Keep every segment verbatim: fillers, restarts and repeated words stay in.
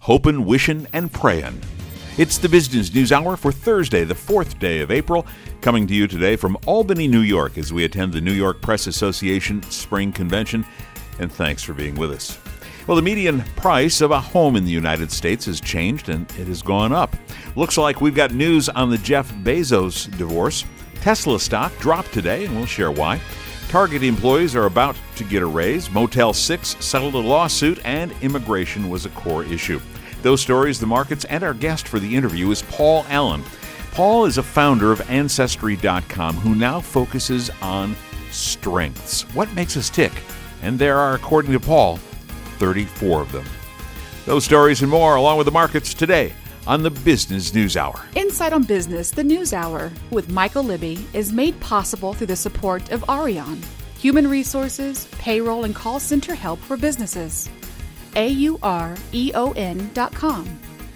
hopin', wishin', and prayin'. It's the Business News Hour for Thursday, the fourth day of April, coming to you today from Albany, New York, as we attend the New York Press Association Spring Convention, and thanks for being with us. Well, the median price of a home in the United States has changed, and it has gone up. Looks like we've got news on the Jeff Bezos divorce. Tesla stock dropped today, and we'll share why. Target employees are about to get a raise. Motel six settled a lawsuit, and immigration was a core issue. Those stories, the markets, and our guest for the interview is Paul Allen. Paul is a founder of Ancestry dot com who now focuses on strengths. What makes us tick? And there are, according to Paul, thirty-four of them. Those stories and more, along with the markets today on the Business News Hour. Insight on Business, the News Hour, with Michael Libby, is made possible through the support of Arion, human resources, payroll, and call center help for businesses. A U R E O N dot com.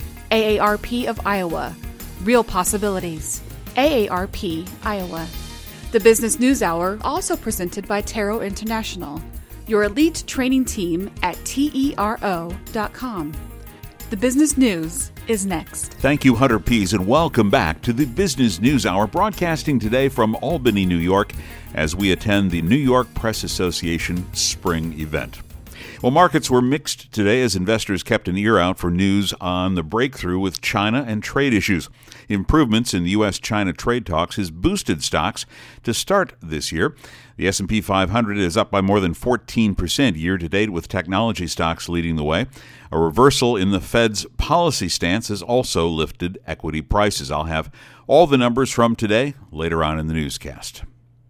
A A R P of Iowa. Real Possibilities. A A R P Iowa. The Business News Hour, also presented by Taro International, your elite training team at T E R O dot com. The Business News is next. Thank you, Hunter Pease, and welcome back to the Business News Hour, broadcasting today from Albany, New York, as we attend the New York Press Association Spring event. Well, markets were mixed today as investors kept an ear out for news on the breakthrough with China and trade issues. Improvements in U S China trade talks has boosted stocks to start this year. The S and P five hundred is up by more than fourteen percent year-to-date, with technology stocks leading the way. A reversal in the Fed's policy stance has also lifted equity prices. I'll have all the numbers from today later on in the newscast.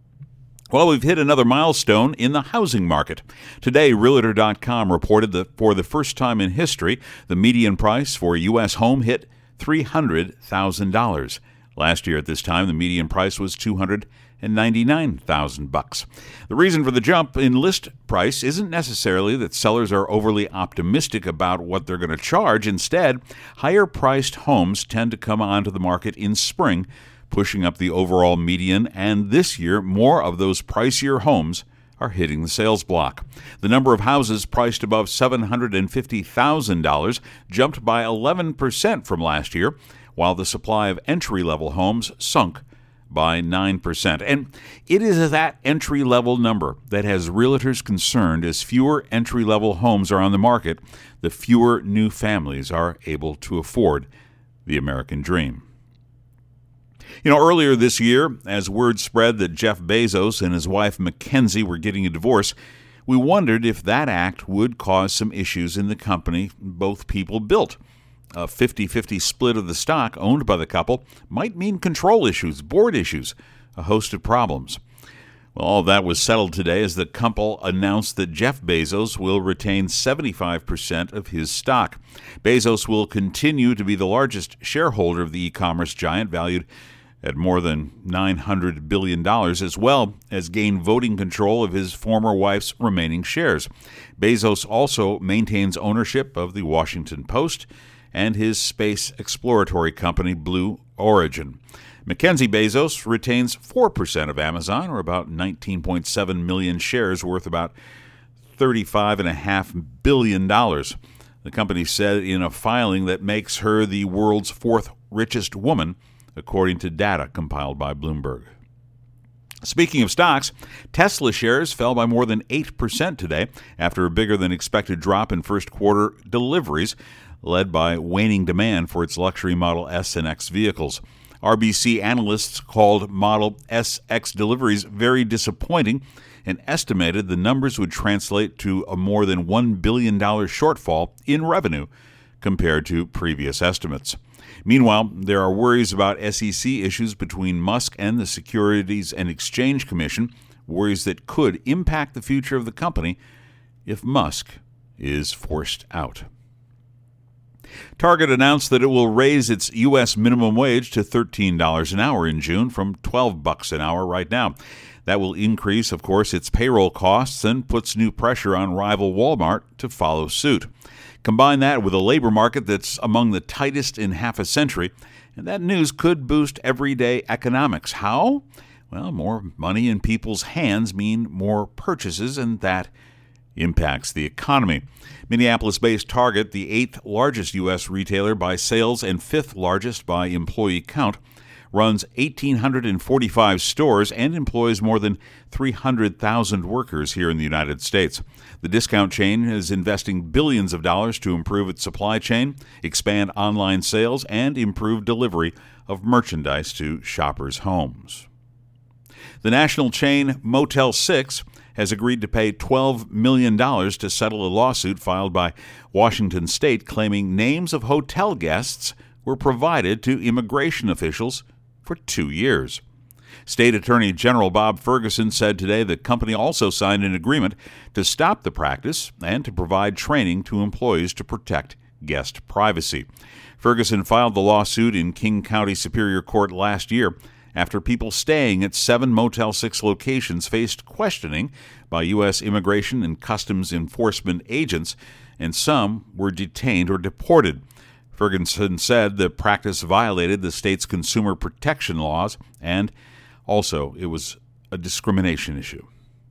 Well, we've hit another milestone in the housing market. Today, Realtor dot com reported that for the first time in history, the median price for a U S home hit three hundred thousand dollars. Last year at this time, the median price was two hundred ninety-nine thousand bucks. The reason for the jump in list price isn't necessarily that sellers are overly optimistic about what they're going to charge. Instead, higher-priced homes tend to come onto the market in spring, pushing up the overall median, and this year, more of those pricier homes are hitting the sales block. The number of houses priced above seven hundred fifty thousand dollars jumped by eleven percent from last year, while the supply of entry-level homes sunk by nine percent. And it is that entry-level number that has realtors concerned. As fewer entry-level homes are on the market, the fewer new families are able to afford the American dream. You know, earlier this year, as word spread that Jeff Bezos and his wife Mackenzie were getting a divorce, we wondered if that act would cause some issues in the company both people built. A fifty-fifty split of the stock owned by the couple might mean control issues, board issues, a host of problems. Well, all of that was settled today as the couple announced that Jeff Bezos will retain seventy-five percent of his stock. Bezos will continue to be the largest shareholder of the e-commerce giant, valued at more than nine hundred billion dollars, as well as gain voting control of his former wife's remaining shares. Bezos also maintains ownership of the Washington Post and his space exploratory company, Blue Origin. Mackenzie Bezos retains four percent of Amazon, or about nineteen point seven million shares worth about thirty-five point five billion dollars. The company said in a filing that makes her the world's fourth richest woman, according to data compiled by Bloomberg. Speaking of stocks, Tesla shares fell by more than eight percent today after a bigger-than-expected drop in first-quarter deliveries, led by waning demand for its luxury Model S and X vehicles. R B C analysts called Model S X deliveries very disappointing and estimated the numbers would translate to a more than one billion dollars shortfall in revenue compared to previous estimates. Meanwhile, there are worries about S E C issues between Musk and the Securities and Exchange Commission, worries that could impact the future of the company if Musk is forced out. Target announced that it will raise its U S minimum wage to thirteen dollars an hour in June from twelve bucks an hour right now. That will increase, of course, its payroll costs and puts new pressure on rival Walmart to follow suit. Combine that with a labor market that's among the tightest in half a century, and that news could boost everyday economics. How? Well, more money in people's hands mean more purchases, and that impacts the economy. Minneapolis-based Target, the eighth largest U S retailer by sales and fifth largest by employee count, runs one thousand eight hundred forty-five stores and employs more than three hundred thousand workers here in the United States. The discount chain is investing billions of dollars to improve its supply chain, expand online sales, and improve delivery of merchandise to shoppers' homes. The national chain Motel six has agreed to pay twelve million dollars to settle a lawsuit filed by Washington State claiming names of hotel guests were provided to immigration officials for two years. State Attorney General Bob Ferguson said today the company also signed an agreement to stop the practice and to provide training to employees to protect guest privacy. Ferguson filed the lawsuit in King County Superior Court last year after people staying at seven Motel six locations faced questioning by U S Immigration and Customs Enforcement agents, and some were detained or deported. Ferguson said the practice violated the state's consumer protection laws, and also it was a discrimination issue.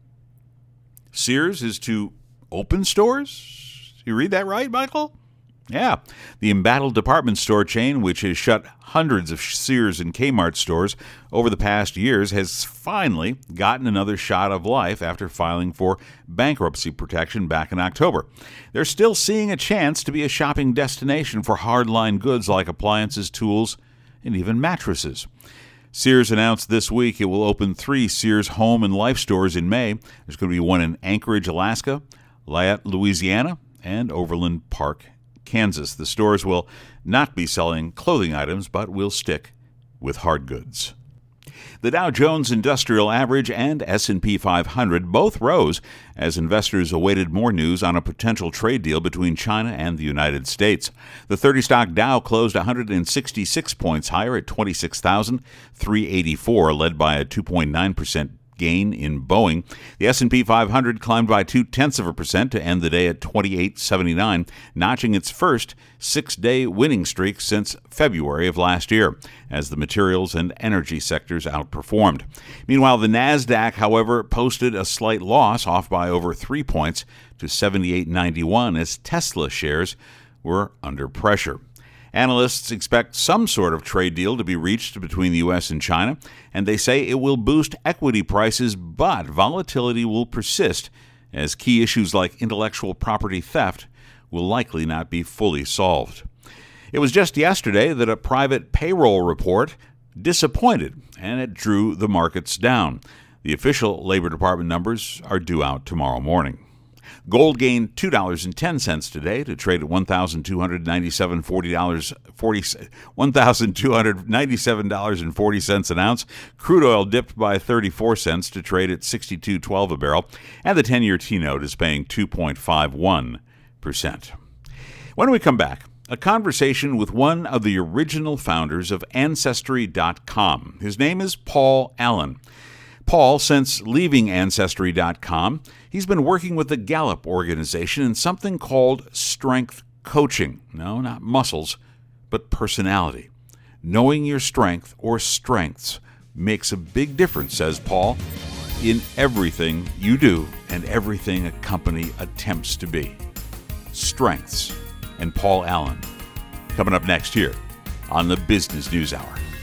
Sears is to open stores? You read that right, Michael? Yeah. The embattled department store chain, which has shut hundreds of Sears and Kmart stores over the past years, has finally gotten another shot of life after filing for bankruptcy protection back in October. They're still seeing a chance to be a shopping destination for hardline goods like appliances, tools, and even mattresses. Sears announced this week it will open three Sears Home and Life stores in May. There's going to be one in Anchorage, Alaska, Lafayette, Louisiana, and Overland Park, Kansas. The stores will not be selling clothing items, but will stick with hard goods. The Dow Jones Industrial Average and S and P five hundred both rose as investors awaited more news on a potential trade deal between China and the United States. The thirty-stock Dow closed one hundred sixty-six points higher at twenty-six thousand three hundred eighty-four, led by a two point nine percent gain in Boeing. The S and P five hundred climbed by two-tenths of a percent to end the day at twenty-eight seventy-nine, notching its first six-day winning streak since February of last year, as the materials and energy sectors outperformed. Meanwhile, the NASDAQ, however, posted a slight loss, off by over three points to seventy-eight ninety-one, as Tesla shares were under pressure. Analysts expect some sort of trade deal to be reached between the U S and China, and they say it will boost equity prices, but volatility will persist as key issues like intellectual property theft will likely not be fully solved. It was just yesterday that a private payroll report disappointed, and it drew the markets down. The official Labor Department numbers are due out tomorrow morning. Gold gained two dollars and ten cents today to trade at one thousand two hundred ninety-seven dollars and forty cents one thousand two hundred ninety-seven dollars and forty cents an ounce. Crude oil dipped by thirty-four cents to trade at sixty-two twelve a barrel, and the ten-year T-note is paying two point five one percent. When we come back, a conversation with one of the original founders of Ancestry dot com. His name is Paul Allen. Paul, since leaving Ancestry dot com, he's been working with the Gallup organization in something called strength coaching. No, not muscles, but personality. Knowing your strength or strengths makes a big difference, says Paul, in everything you do and everything a company attempts to be. Strengths and Paul Allen, coming up next here on the Business News Hour.